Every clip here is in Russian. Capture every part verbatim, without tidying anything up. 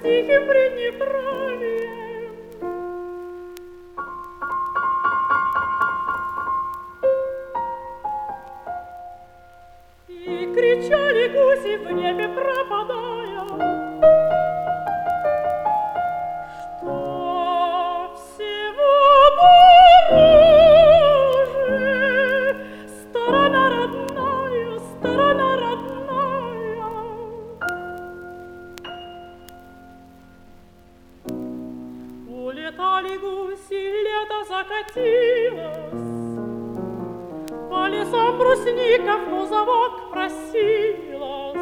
тихим пренеправием. И кричали гуси в небе, пропадая, что всего дороже сторона родная, сторона родная. Улетали гуси, лето закатилось, по лесам брусников музовок просилась,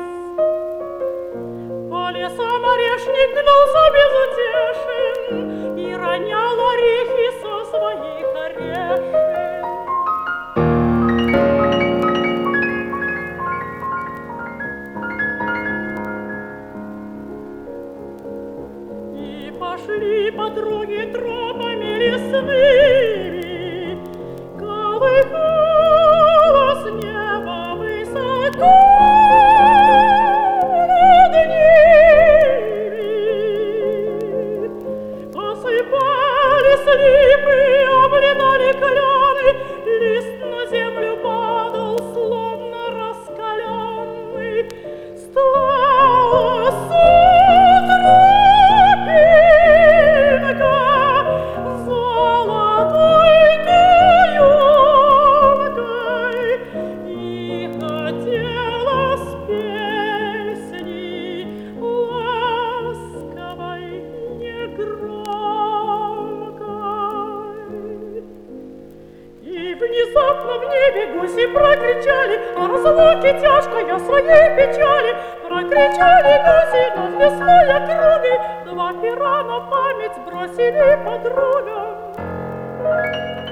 по лесам орешник гнулся безутешен и ронял орехи со своих орешин. И пошли подруги тропами лесными, колыхалось небо высоко над ними. Осыпались липы, облетали клены, лист на землю падал, словно раскаленный. Стала тропинка золотой каемкой, и хотелось песни ласковой, негромкой. И внезапно в небе гуси прокричали о разлуке тяжкой, о своей печали. Прокричали гуси над лесной округой, два пера на память бросили подругам.